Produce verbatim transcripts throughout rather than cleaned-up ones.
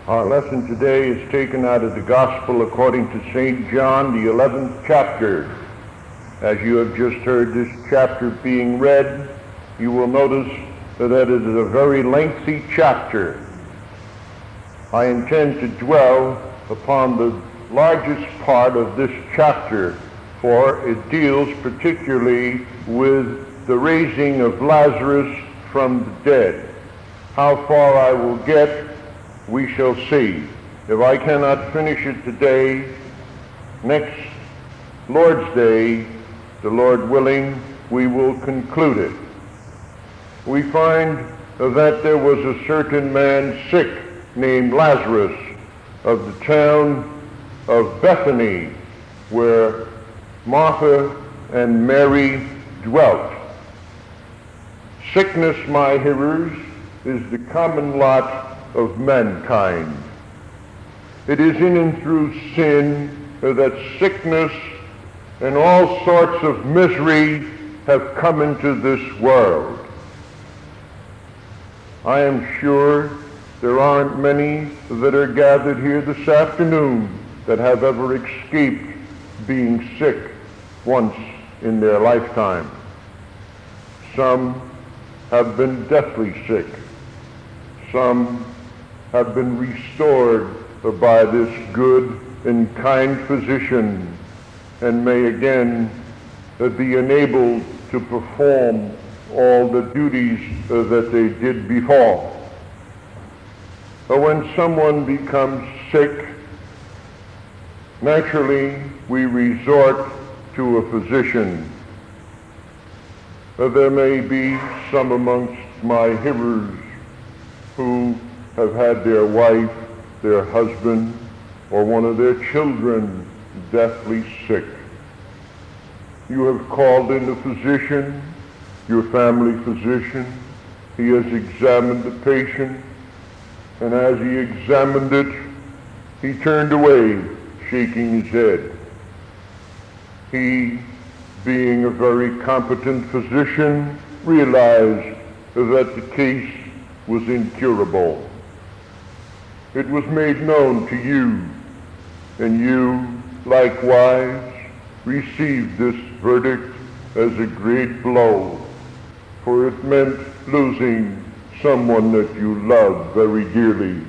Our lesson today is taken out of the Gospel according to Saint John, the eleventh chapter. As you have just heard this chapter being read, you will notice that it is a very lengthy chapter. I intend to dwell upon the largest part of this chapter, for it deals particularly with the raising of Lazarus from the dead. How far I will get, we shall see. If I cannot finish it today, next Lord's Day, the Lord willing, we will conclude it. We find that there was a certain man sick named Lazarus of the town of Bethany, where Martha and Mary dwelt. Sickness, my hearers, is the common lot of mankind. It is in and through sin that sickness and all sorts of misery have come into this world. I am sure there aren't many that are gathered here this afternoon that have ever escaped being sick once in their lifetime. Some have been deathly sick. Some have been restored by this good and kind physician, and may again be enabled to perform all the duties that they did before. But when someone becomes sick, naturally we resort to a physician. There may be some amongst my hearers who have had their wife, their husband, or one of their children deathly sick. You have called in the physician, your family physician. He has examined the patient, and as he examined it, he turned away, shaking his head. He, being a very competent physician, realized that the case was incurable. It was made known to you, and you likewise received this verdict as a great blow, for it meant losing someone that you loved very dearly.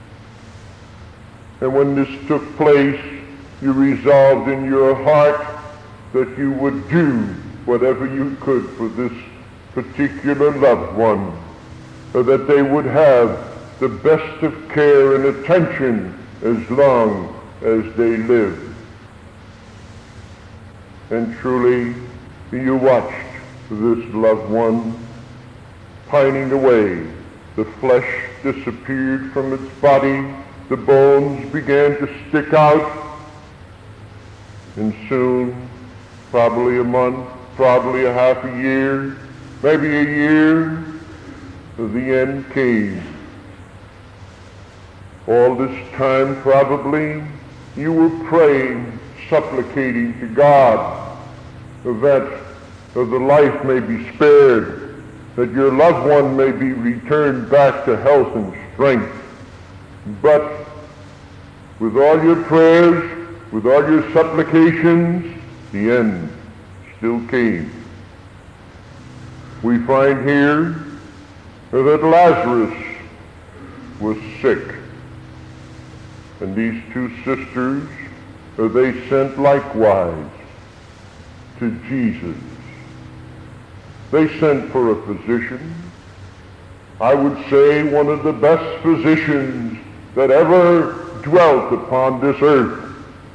And when this took place, you resolved in your heart that you would do whatever you could for this particular loved one, so that they would have the best of care and attention as long as they lived. And truly, you watched this loved one pining away. The flesh disappeared from its body, the bones began to stick out, and soon, probably a month, probably a half a year, maybe a year, the end came. All this time, probably, you were praying, supplicating to God that the life may be spared, that your loved one may be returned back to health and strength. But with all your prayers, with all your supplications, the end still came. We find here that Lazarus was sick. And these two sisters, they sent likewise to Jesus. They sent for a physician. I would say one of the best physicians that ever dwelt upon this earth.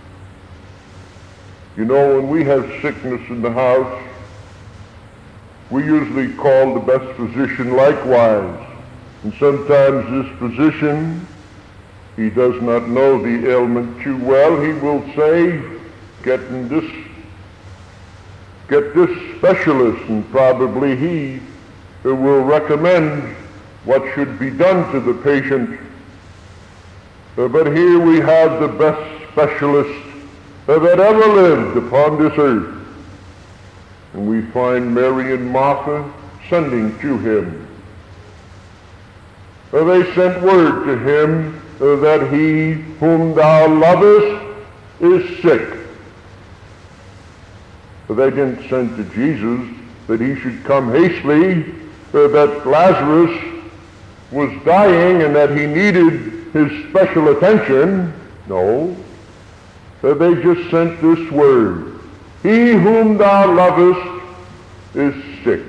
You know, when we have sickness in the house, we usually call the best physician likewise. And sometimes this physician, he does not know the ailment too well. He will say, get in this, get this specialist, and probably he will recommend what should be done to the patient. Uh, but here we have the best specialist uh, that ever lived upon this earth. And we find Mary and Martha sending to him. Uh, they sent word to him uh, that he whom thou lovest is sick. But they didn't send to Jesus that he should come hastily, uh, that Lazarus was dying and that he needed his special attention. No, uh, they just sent this word: he whom thou lovest is sick.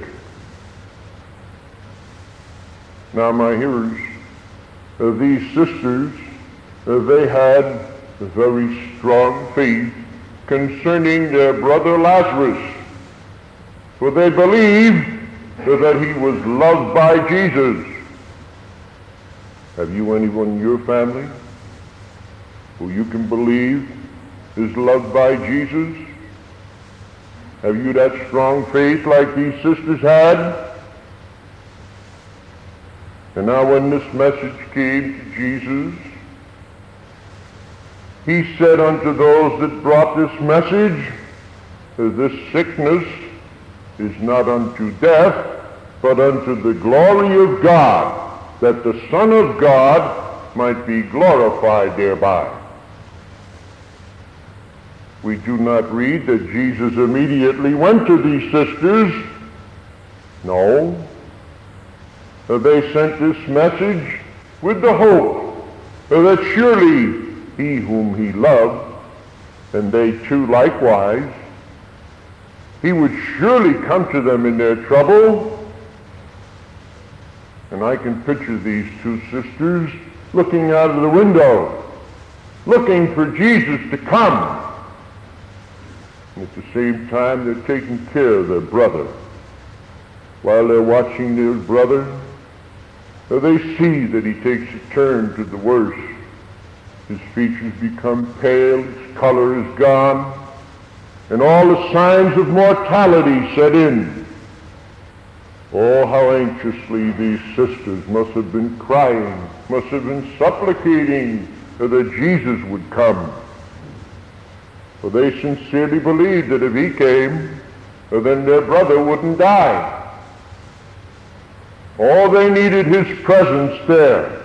Now, my hearers, uh, these sisters, uh, they had a very strong faith concerning their brother Lazarus, for they believed uh, that he was loved by Jesus. Have you anyone in your family who you can believe is loved by Jesus? Have you that strong faith like these sisters had? And now when this message came to Jesus, he said unto those that brought this message, this sickness is not unto death, but unto the glory of God, that the Son of God might be glorified thereby. We do not read that Jesus immediately went to these sisters. No. They sent this message with the hope that surely he whom he loved, and they too likewise, he would surely come to them in their trouble. And I can picture these two sisters looking out of the window, looking for Jesus to come. And at the same time, they're taking care of their brother. While they're watching their brother, they see that he takes a turn to the worse. His features become pale, his color is gone, and all the signs of mortality set in. Oh, how anxiously these sisters must have been crying, must have been supplicating that Jesus would come. For they sincerely believed that if he came, then their brother wouldn't die. All they needed his presence there.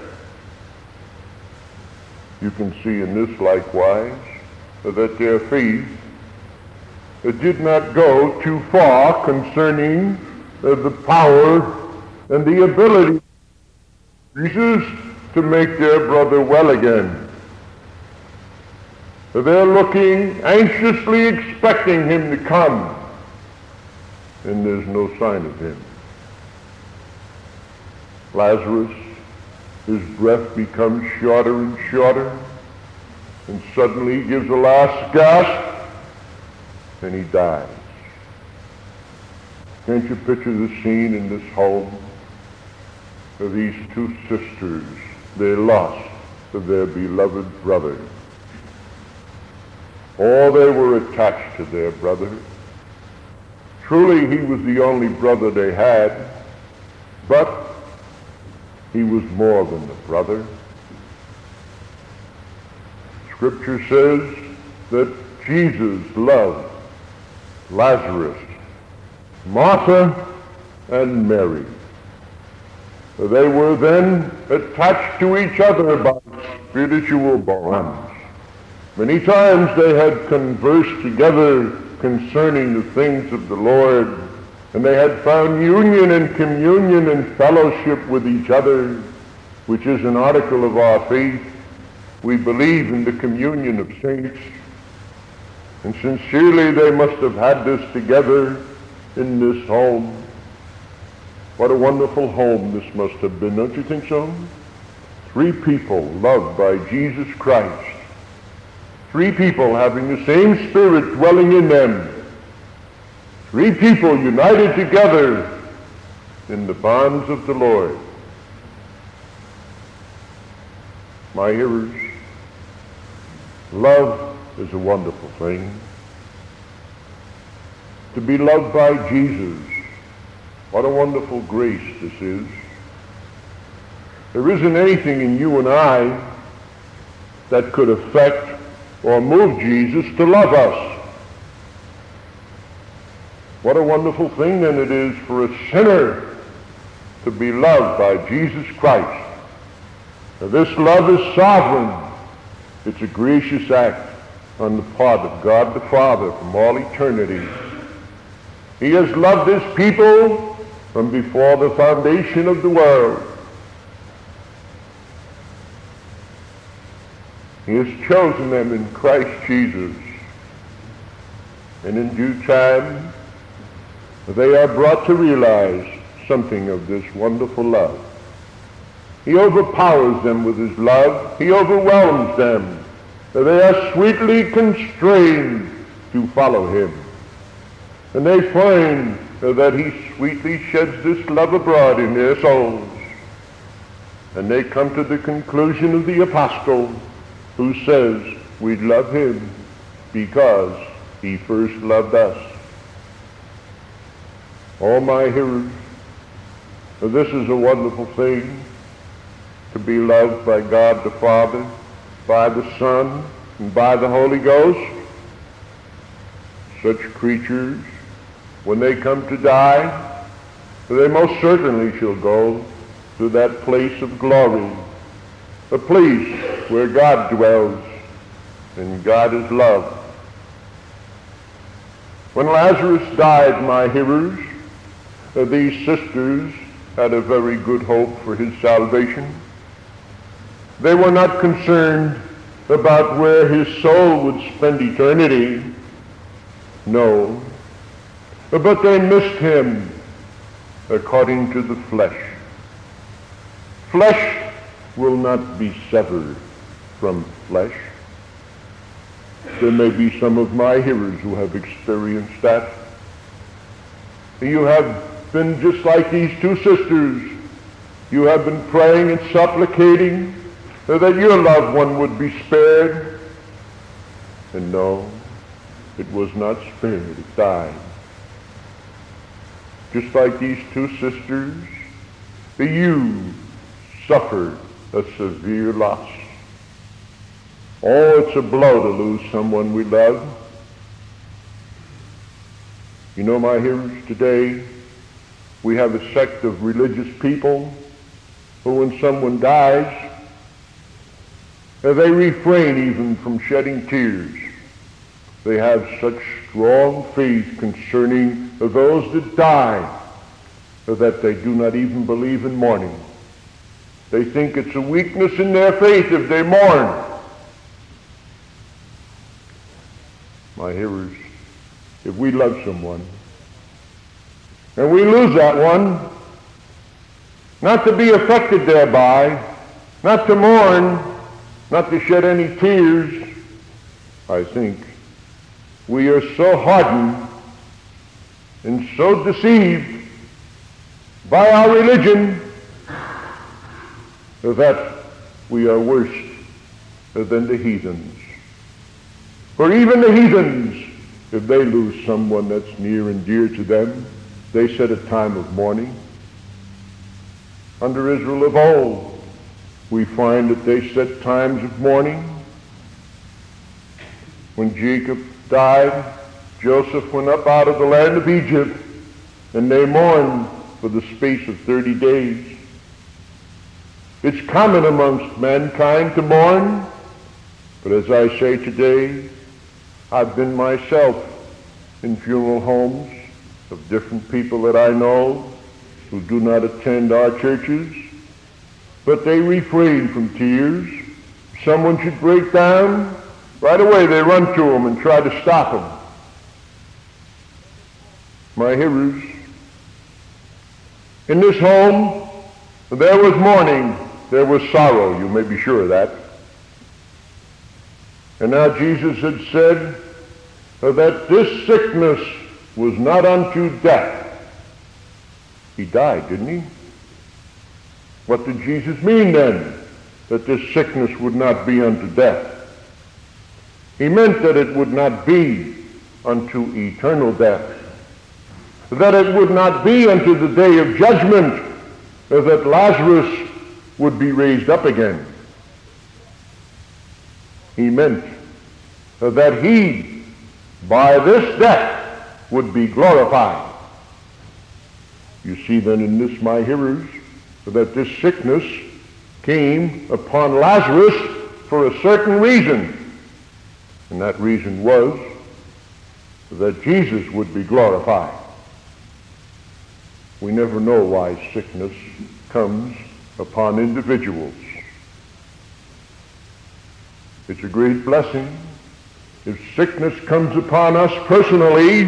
You can see in this likewise that their faith did not go too far concerning the power and the ability of Jesus to make their brother well again. They're looking, anxiously expecting him to come, and there's no sign of him. Lazarus, his breath becomes shorter and shorter, and suddenly he gives a last gasp, and he dies. Can't you picture the scene in this home of these two sisters? They lost their beloved brother. Oh, they were attached to their brother. Truly, he was the only brother they had, but he was more than a brother. Scripture says that Jesus loved Lazarus, Martha, and Mary. They were then attached to each other by spiritual bonds. Many times they had conversed together concerning the things of the Lord, and they had found union and communion and fellowship with each other, which is an article of our faith. We believe in the communion of saints, and sincerely they must have had this together in this home. What a wonderful home this must have been, don't you think so? Three people loved by Jesus Christ. Three people having the same Spirit dwelling in them. Three people united together in the bonds of the Lord. My hearers, love is a wonderful thing. To be loved by Jesus, what a wonderful grace this is. There isn't anything in you and I that could affect or move Jesus to love us. What a wonderful thing then it is for a sinner to be loved by Jesus Christ. Now, this love is sovereign. It's a gracious act on the part of God the Father from all eternity. He has loved his people from before the foundation of the world. He has chosen them in Christ Jesus. And in due time, they are brought to realize something of this wonderful love. He overpowers them with his love. He overwhelms them. They are sweetly constrained to follow him. And they find that he sweetly sheds this love abroad in their souls. And they come to the conclusion of the apostle who says, we love him because he first loved us. Oh, my hearers, this is a wonderful thing, to be loved by God the Father, by the Son, and by the Holy Ghost. Such creatures, when they come to die, they most certainly shall go to that place of glory, a place where God dwells and God is love. When Lazarus died, my hearers, uh, these sisters had a very good hope for his salvation. They were not concerned about where his soul would spend eternity. No. But they missed him according to the flesh. Flesh will not be severed from flesh. There may be some of my hearers who have experienced that. You have been just like these two sisters. You have been praying and supplicating that your loved one would be spared. And no, it was not spared. It died. Just like these two sisters, you suffered a severe loss. Oh, it's a blow to lose someone we love. You know, my hearers, today we have a sect of religious people who, when someone dies, they refrain even from shedding tears. They have such strong faith concerning those that die that they do not even believe in mourning. They think it's a weakness in their faith if they mourn. My hearers, if we love someone and we lose that one, not to be affected thereby, not to mourn, not to shed any tears, I think we are so hardened and so deceived by our religion that we are worse than the heathens. For even the heathens, if they lose someone that's near and dear to them, they set a time of mourning. Under Israel of old, we find that they set times of mourning. When Jacob died, Joseph went up out of the land of Egypt, and they mourned for the space of thirty days. It's common amongst mankind to mourn, but as I say today, I've been myself in funeral homes of different people that I know who do not attend our churches, but they refrain from tears. If someone should break down, right away they run to them and try to stop them. My hearers, in this home, there was mourning, there was sorrow, you may be sure of that. And now Jesus had said that this sickness was not unto death. He died, didn't he? What did Jesus mean then, that this sickness would not be unto death? He meant that it would not be unto eternal death, that it would not be unto the day of judgment, that Lazarus would be raised up again. He meant that he, by this death, would be glorified. You see then in this, my hearers, that this sickness came upon Lazarus for a certain reason. And that reason was that Jesus would be glorified. We never know why sickness comes upon individuals. It's a great blessing if sickness comes upon us personally,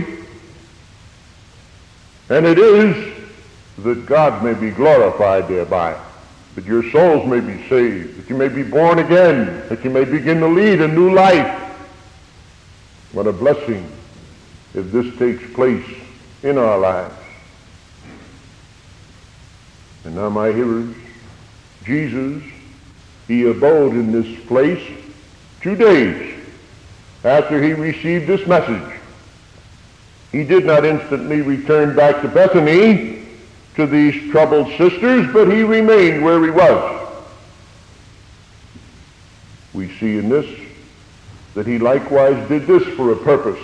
and it is that God may be glorified thereby, that your souls may be saved, that you may be born again, that you may begin to lead a new life. What a blessing if this takes place in our lives. And now, my hearers, Jesus, he abode in this place two days after he received this message. He did not instantly return back to Bethany to these troubled sisters, but he remained where he was. We see in this that he likewise did this for a purpose.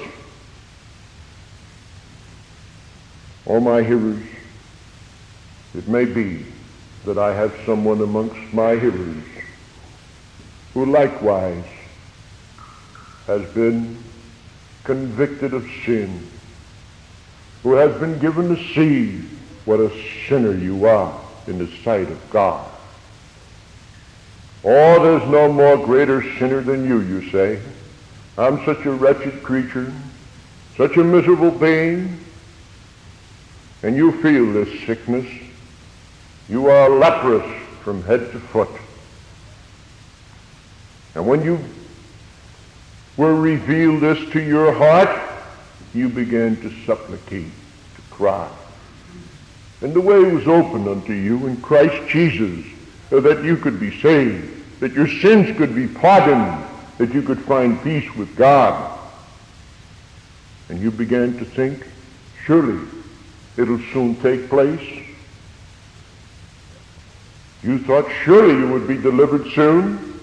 O my hearers, it may be that I have someone amongst my hearers who likewise has been convicted of sin, who has been given to see what a sinner you are in the sight of God. Oh, there's no more greater sinner than you, you say. I'm such a wretched creature, such a miserable being, and you feel this sickness. You are leprous from head to foot. And when you were revealed this to your heart, you began to supplicate, to cry. And the way was opened unto you in Christ Jesus, so that you could be saved, that your sins could be pardoned, that you could find peace with God. And you began to think, surely it'll soon take place. You thought surely you would be delivered soon.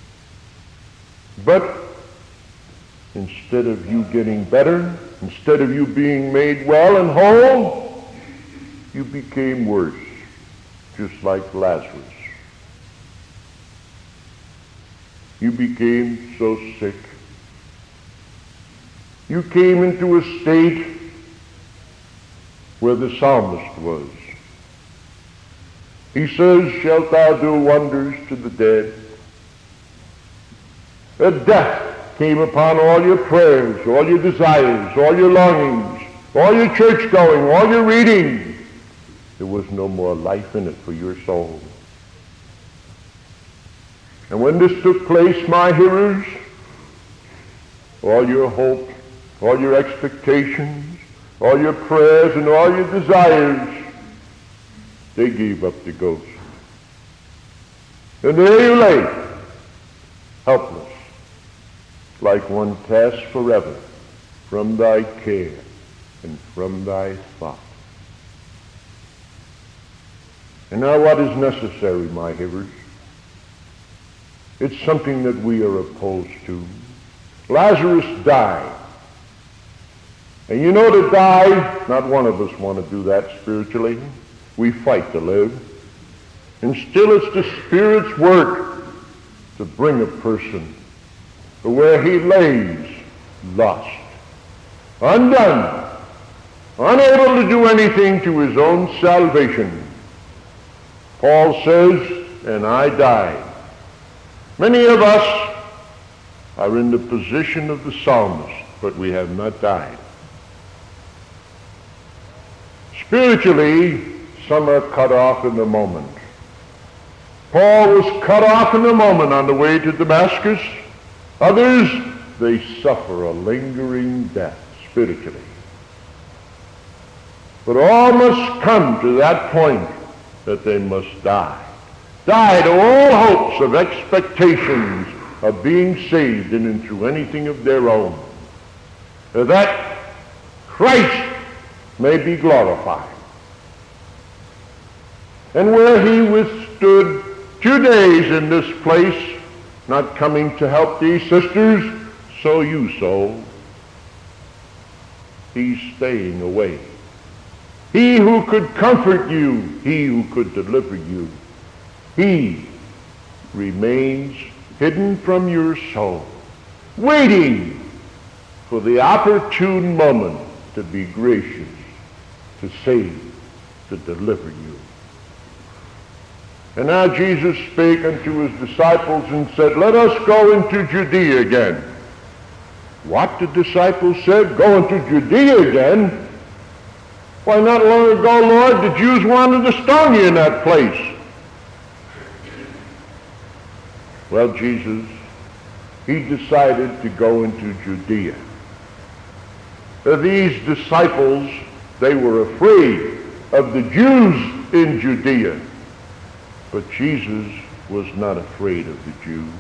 But instead of you getting better, instead of you being made well and whole, you became worse, just like Lazarus. You became so sick. You came into a state where the psalmist was. He says, shalt thou do wonders to the dead? A death came upon all your prayers, all your desires, all your longings, all your church going, all your reading. There was no more life in it for your soul. And when this took place, my hearers, all your hope, all your expectations, all your prayers, and all your desires, they gave up the ghost. And there you lay, helpless, like one cast forever from thy care and from thy thought. And now what is necessary, my hearers? It's something that we are opposed to. Lazarus died. And you know, to die, not one of us want to do that spiritually. We fight to live. And still it's the Spirit's work to bring a person to where he lays lost, undone, unable to do anything to his own salvation. Paul says, and I died. Many of us are in the position of the psalmist, but we have not died. Spiritually, some are cut off in the moment. Paul was cut off in the moment on the way to Damascus. Others, they suffer a lingering death spiritually. But all must come to that point that they must die. Die to all hopes of expectations of being saved in and through anything of their own, that Christ may be glorified. And where he withstood two days in this place, not coming to help these sisters, so you soul, he's staying away. He who could comfort you, he who could deliver you, he remains hidden from your soul, waiting for the opportune moment to be gracious, to save, to deliver you. And now Jesus spake unto his disciples and said, let us go into Judea again. What, the disciples said, go into Judea again? Why, not long ago, Lord, the Jews wanted to stone you in that place. Well, Jesus, he decided to go into Judea. These disciples, they were afraid of the Jews in Judea. But Jesus was not afraid of the Jews.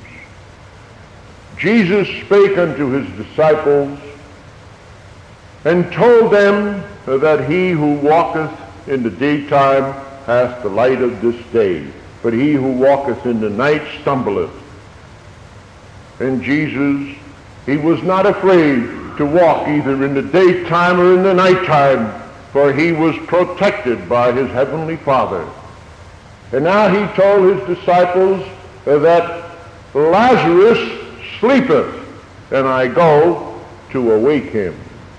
Jesus spake unto his disciples and told them that he who walketh in the daytime hath the light of this day, but he who walketh in the night stumbleth. And Jesus, he was not afraid to walk either in the daytime or in the nighttime, for he was protected by his heavenly Father. And now he told his disciples that Lazarus sleepeth, and I go to awake him.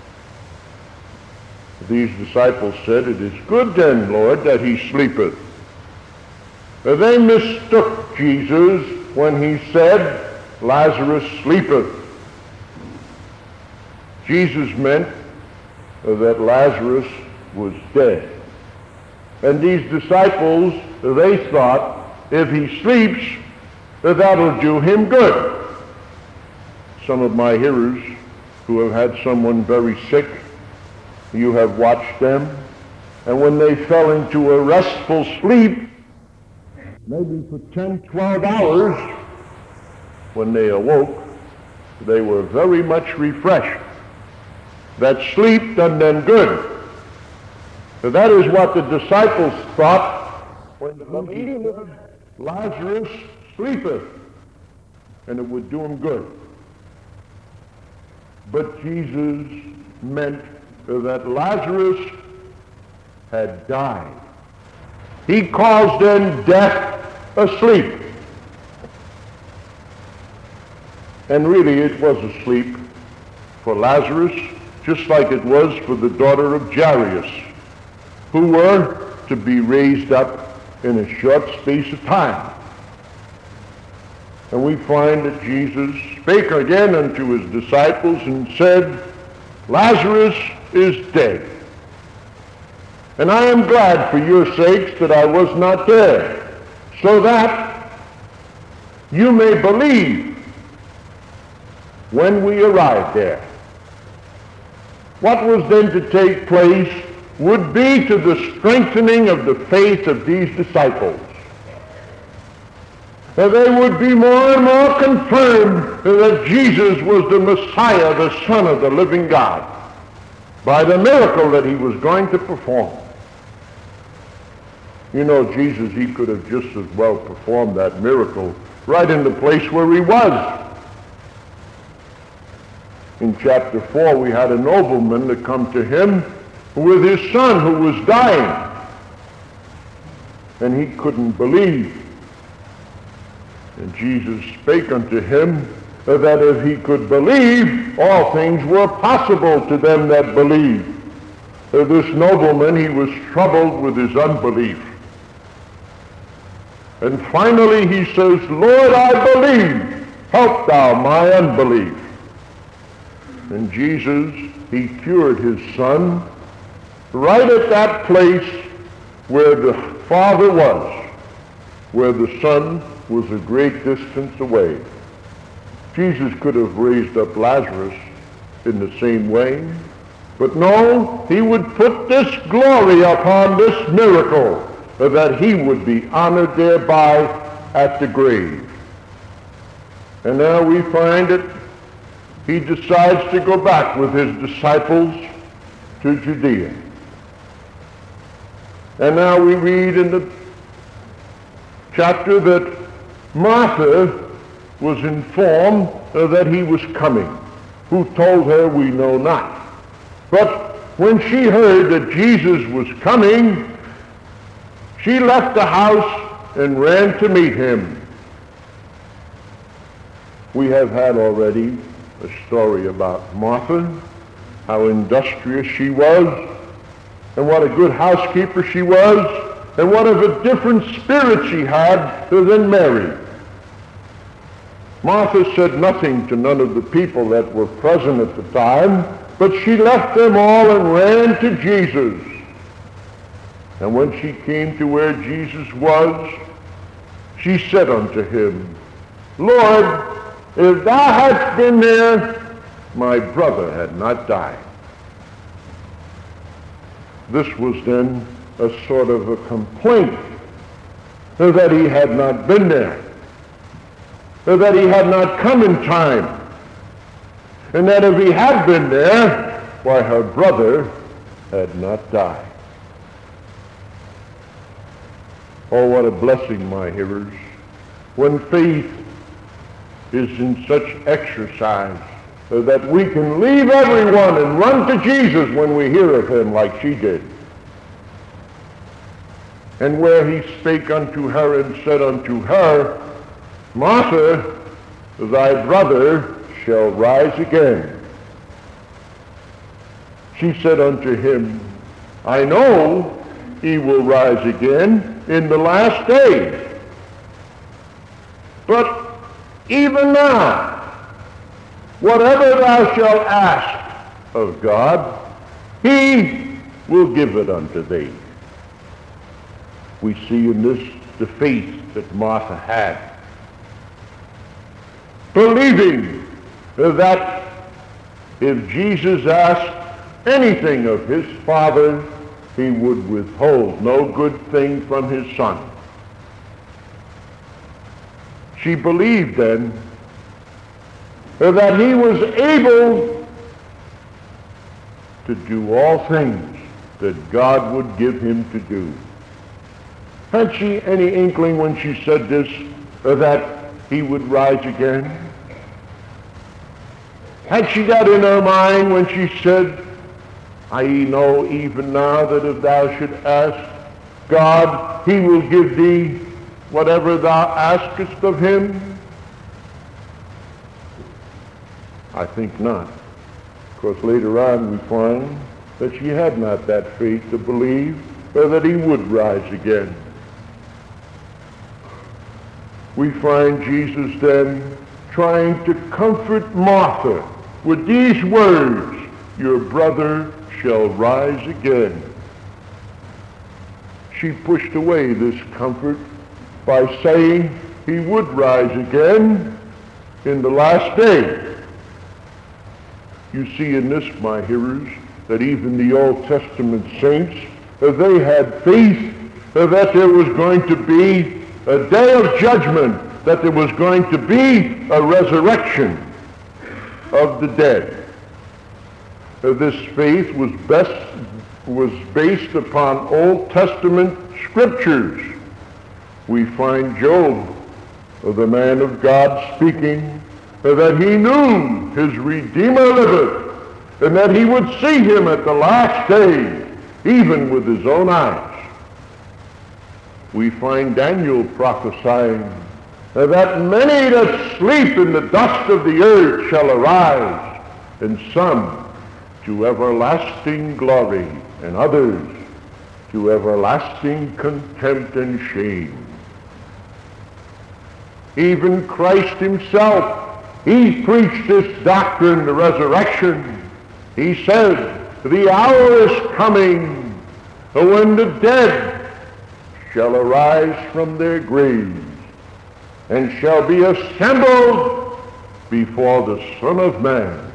These disciples said, it is good then, Lord, that he sleepeth. They mistook Jesus when he said, Lazarus sleepeth. Jesus meant that Lazarus was dead. And these disciples, they thought, if he sleeps, that'll do him good. Some of my hearers who have had someone very sick, you have watched them, and when they fell into a restful sleep, maybe for ten, twelve hours, when they awoke, they were very much refreshed. That sleep done them good. So that is what the disciples thought when the meeting of Lazarus sleepeth, and it would do him good. But Jesus meant that Lazarus had died. He calls then death asleep. And really it was asleep for Lazarus, just like it was for the daughter of Jairus, who were to be raised up in a short space of time. And we find that Jesus spake again unto his disciples and said, Lazarus is dead. And I am glad for your sakes that I was not there, so that you may believe when we arrive there. What was then to take place would be to the strengthening of the faith of these disciples. That they would be more and more confirmed that Jesus was the Messiah, the Son of the living God, by the miracle that he was going to perform. You know, Jesus, he could have just as well performed that miracle right in the place where he was. In chapter four, we had a nobleman that come to him with his son who was dying, and he couldn't believe. And Jesus spake unto him that if he could believe, all things were possible to them that believe. This nobleman, he was troubled with his unbelief. And finally he says, Lord, I believe, help thou my unbelief. And Jesus, he cured his son right at that place where the Father was, where the Son was a great distance away. Jesus could have raised up Lazarus in the same way, but no, he would put this glory upon this miracle, that he would be honored thereby at the grave. And now we find that he decides to go back with his disciples to Judea. And now we read in the chapter that Martha was informed uh, that he was coming. Who told her, we know not. But when she heard that Jesus was coming, she left the house and ran to meet him. We have had already a story about Martha, how industrious she was, and what a good housekeeper she was, and what of a different spirit she had than Mary. Martha said nothing to none of the people that were present at the time, but she left them all and ran to Jesus. And when she came to where Jesus was, she said unto him, Lord, if thou hadst been there, my brother had not died. This was then a sort of a complaint that he had not been there, that he had not come in time, and that if he had been there, why, her brother had not died. Oh, what a blessing, my hearers, when faith is in such exercise that we can leave everyone and run to Jesus when we hear of him like she did. And where he spake unto her and said unto her, Martha, thy brother shall rise again. She said unto him, I know he will rise again in the last days. But even now, whatever thou shalt ask of God, he will give it unto thee. We see in this the faith that Martha had, believing that if Jesus asked anything of his Father, he would withhold no good thing from his Son. She believed then that he was able to do all things that God would give him to do. Had she any inkling when she said this that he would rise again? Had she that in her mind when she said, I know even now that if thou should ask God, he will give thee whatever thou askest of him? I think not. Because later on we find that she had not that faith to believe that he would rise again. We find Jesus then trying to comfort Martha with these words, your brother shall rise again. She pushed away this comfort by saying he would rise again in the last day. You see in this, my hearers, that even the Old Testament saints, they had faith that there was going to be a day of judgment, that there was going to be a resurrection of the dead. This faith was best was based upon Old Testament scriptures. We find Job, the man of God, speaking that he knew his Redeemer liveth, and that he would see him at the last day, even with his own eyes. We find Daniel prophesying that many that sleep in the dust of the earth shall arise, and some to everlasting glory, and others to everlasting contempt and shame. Even Christ himself, he preached this doctrine, the resurrection. He said, the hour is coming when the dead shall arise from their graves and shall be assembled before the Son of Man.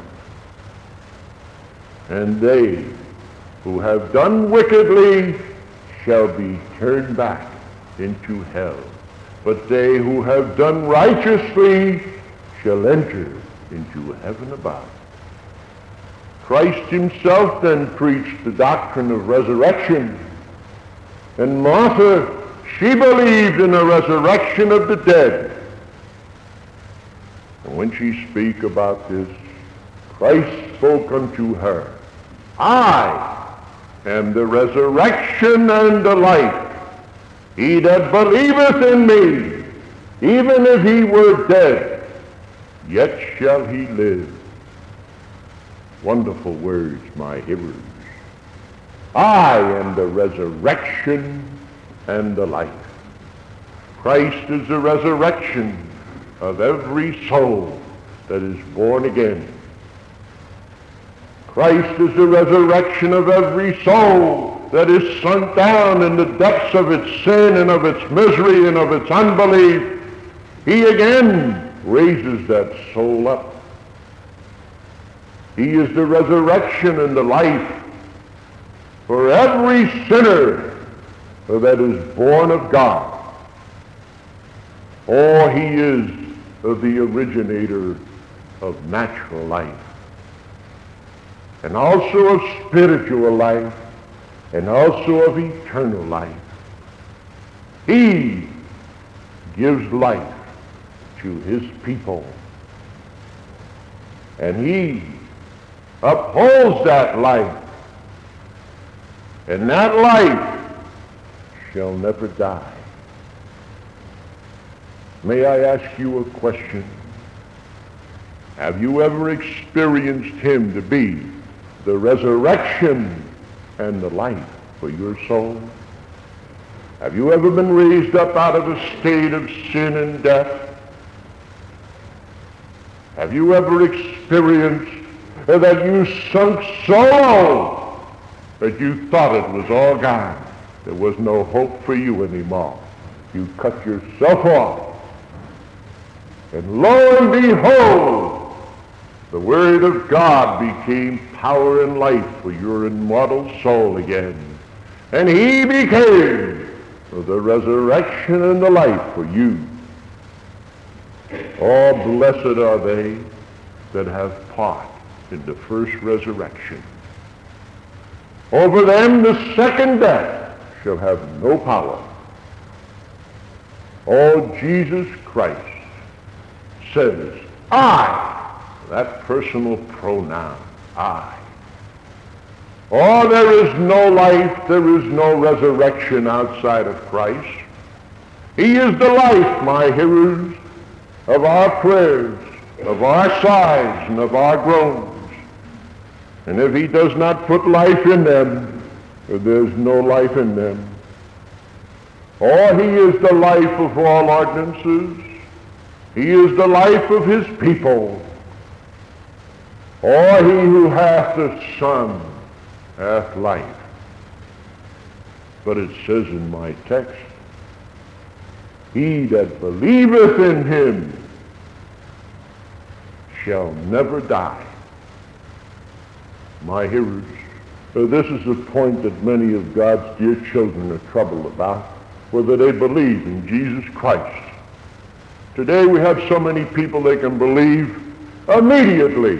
And they who have done wickedly shall be turned back into hell. But they who have done righteously shall enter into heaven above. Christ himself then preached the doctrine of resurrection. And Martha, she believed in the resurrection of the dead. And when she spake about this, Christ spoke unto her, I am the resurrection and the life. He that believeth in me, even if he were dead, yet shall he live. Wonderful words, my hearers. I am the resurrection and the life. Christ is the resurrection of every soul that is born again. Christ is the resurrection of every soul that is sunk down in the depths of its sin and of its misery and of its unbelief. He again raises that soul up. He is the resurrection and the life for every sinner that is born of God. Oh, he is the originator of natural life, and also of spiritual life, and also of eternal life. He gives life to his people, and he upholds that life, and that life shall never die. May I ask you a question? Have you ever experienced him to be the resurrection and the life for your soul? Have you ever been raised up out of a state of sin and death? Have you ever experienced that you sunk so low that you thought it was all gone? There was no hope for you anymore. You cut yourself off. And lo and behold, the Word of God became power and life for your immortal soul again. And he became the resurrection and the life for you. Oh, blessed are they that have part in the first resurrection. Over them the second death shall have no power. Oh, Jesus Christ says, I, that personal pronoun, I. Oh, there is no life, there is no resurrection outside of Christ. He is the life, my hearers, of our prayers, of our sighs, and of our groans. And if he does not put life in them, there's no life in them. Oh, he is the life of all ordinances. He is the life of his people. Oh, he who hath the Son hath life. But it says in my text, he that believeth in him shall never die. My hearers, so this is the point that many of God's dear children are troubled about, whether they believe in Jesus Christ. Today we have so many people they can believe immediately.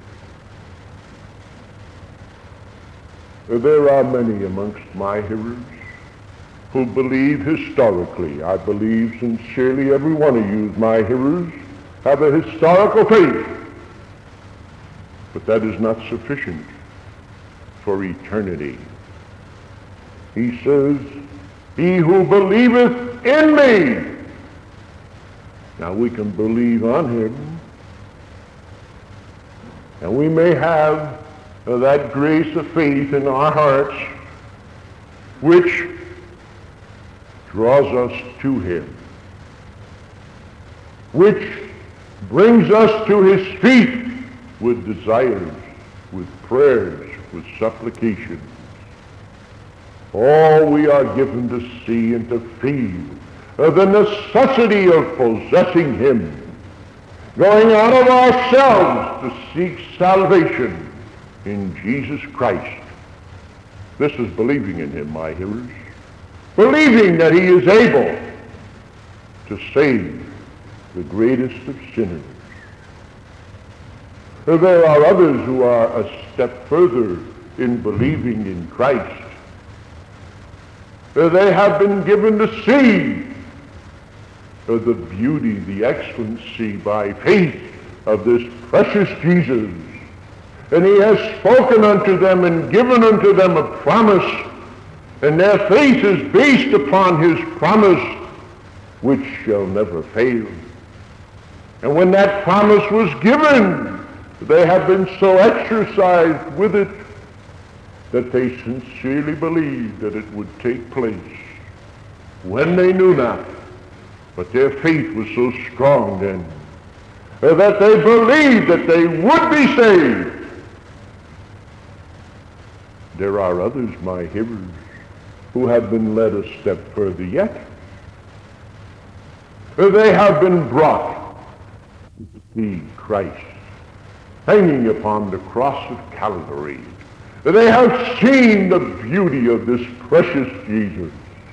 There are many amongst my hearers who believe historically. I believe sincerely every one of you, my hearers, have a historical faith. But that is not sufficient for eternity. He says, he who believeth in me. Now we can believe on him, and we may have uh, that grace of faith in our hearts which draws us to him, which brings us to his feet with desires, with prayers, with supplications. Oh, we are given to see and to feel uh, the necessity of possessing him, going out of ourselves to seek salvation in Jesus Christ. This is believing in him, my hearers. Believing that he is able to save the greatest of sinners. There are others who are a step further in believing in Christ. They have been given to see the beauty, the excellency by faith of this precious Jesus. And he has spoken unto them and given unto them a promise, and their faith is based upon his promise, which shall never fail. And when that promise was given, they have been so exercised with it that they sincerely believed that it would take place when they knew not. But their faith was so strong then that they believed that they would be saved. There are others, my hearers, who have been led a step further yet. They have been brought to see Christ hanging upon the cross of Calvary. They have seen the beauty of this precious Jesus.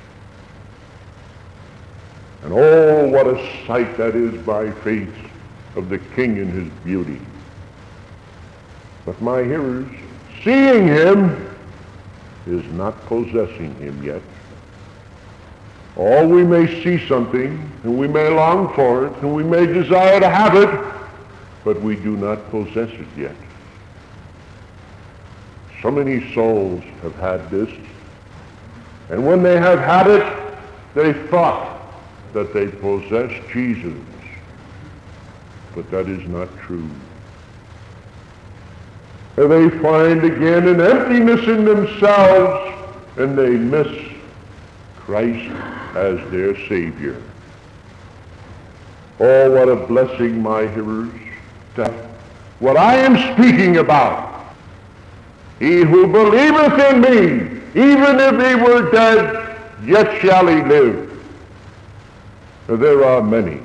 And oh, what a sight that is by faith of the King in his beauty. But my hearers, seeing him is not possessing him yet. All we may see something, and we may long for it, and we may desire to have it, but we do not possess it yet. So many souls have had this, and when they have had it, they thought that they possess Jesus. But that is not true. And they find again an emptiness in themselves, and they miss Christ as their Savior. Oh, what a blessing, my hearers, to have what I am speaking about. He who believeth in me, even if he were dead, yet shall he live. There are many,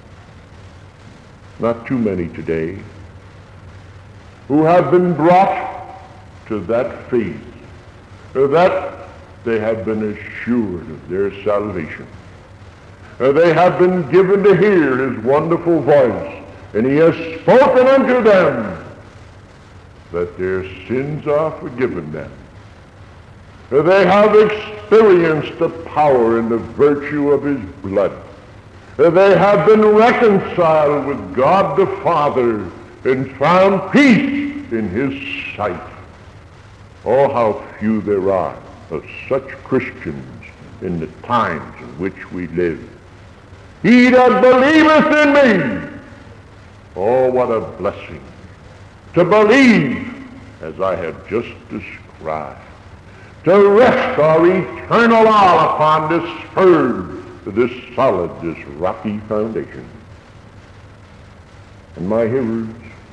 not too many today, who have been brought to that faith, that they have been assured of their salvation. They have been given to hear his wonderful voice, and he has spoken unto them that their sins are forgiven them. They have experienced the power and the virtue of his blood. They have been reconciled with God the Father and found peace in his sight. Oh, how few there are of such Christians in the times in which we live. He that believeth in me. Oh, what a blessing to believe as I have just described, to rest our eternal all upon this firm, this solid, this rocky foundation. And my hearers,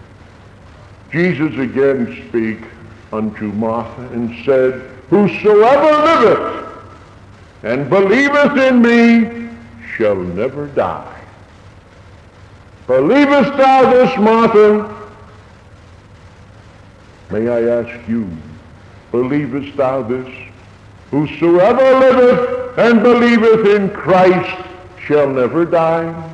Jesus again spake unto Martha and said, whosoever liveth and believeth in me shall never die. Believest thou this, Martha? May I ask you, believest thou this? Whosoever liveth and believeth in Christ shall never die.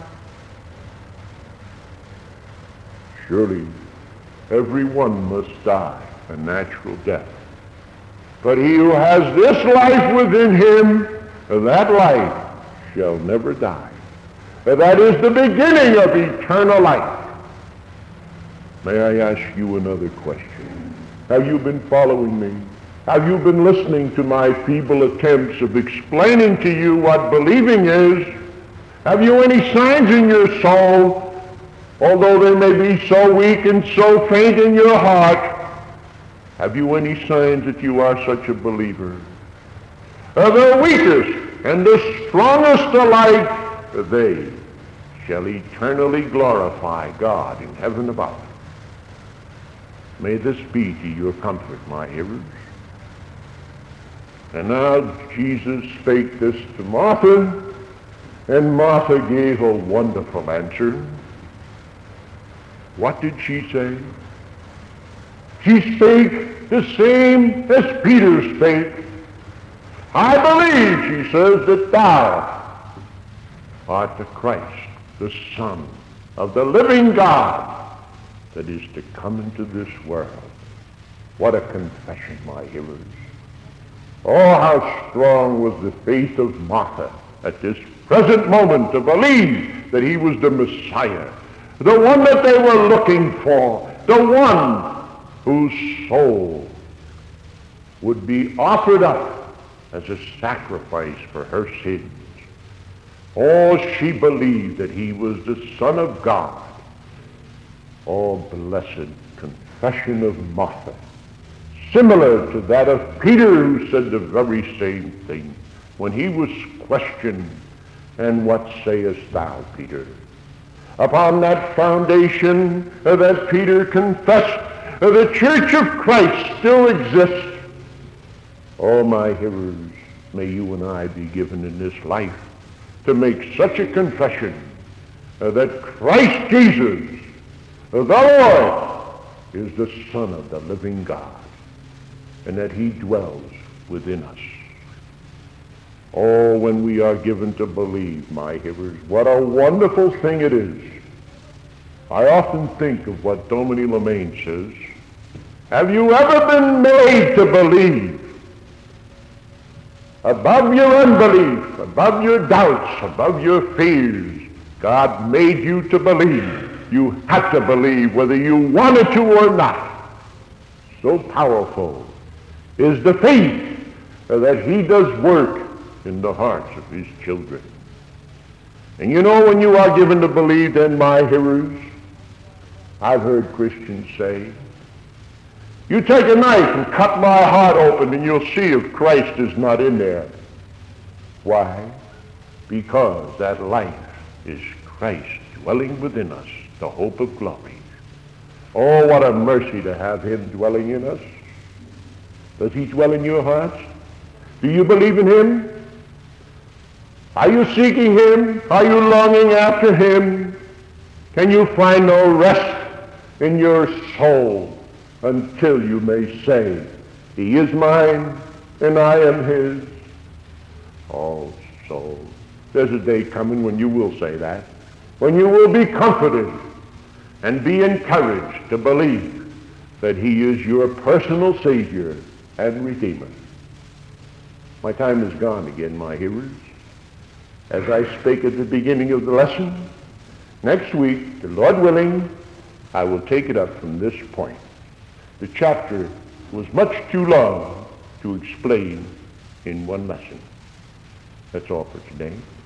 Surely every one must die a natural death. But he who has this life within him, that life shall never die. That is the beginning of eternal life. May I ask you another question? Have you been following me? Have you been listening to my feeble attempts of explaining to you what believing is? Have you any signs in your soul, although they may be so weak and so faint in your heart? Have you any signs that you are such a believer? Uh, the weakest and the strongest alike, they shall eternally glorify God in heaven above. May this be to your comfort, my hearers. And now Jesus spake this to Martha, and Martha gave a wonderful answer. What did she say? She spake the same as Peter spake. I believe, she says, that thou art the Christ, the Son of the living God that is to come into this world. What a confession, my hearers. Oh, how strong was the faith of Martha at this present moment to believe that he was the Messiah, the one that they were looking for, the one whose soul would be offered up as a sacrifice for her sins. Oh, she believed that he was the Son of God. Oh, blessed confession of Martha, similar to that of Peter, who said the very same thing when he was questioned, "And what sayest thou, Peter?" Upon that foundation uh, that Peter confessed, uh, the Church of Christ still exists. Oh, my hearers, may you and I be given in this life to make such a confession uh, that Christ Jesus, uh, the Lord, is the Son of the living God, and that he dwells within us. Oh, when we are given to believe, my hearers, what a wonderful thing it is. I often think of what Dominie Lemaine says. Have you ever been made to believe? Above your unbelief, above your doubts, above your fears, God made you to believe. You had to believe whether you wanted to or not. So powerful is the faith that he does work in the hearts of his children. And you know, when you are given to believe, then, my hearers, I've heard Christians say, you take a knife and cut my heart open and you'll see if Christ is not in there. Why? Because that life is Christ dwelling within us, the hope of glory. Oh, what a mercy to have him dwelling in us. Does he dwell in your hearts? Do you believe in him? Are you seeking him? Are you longing after him? Can you find no rest in your soul until you may say, he is mine and I am his? Oh, soul, there's a day coming when you will say that, when you will be comforted and be encouraged to believe that he is your personal Savior and Redeemer. My time is gone again, my hearers. As I spake at the beginning of the lesson, next week, the Lord willing, I will take it up from this point. The chapter was much too long to explain in one lesson. That's all for today.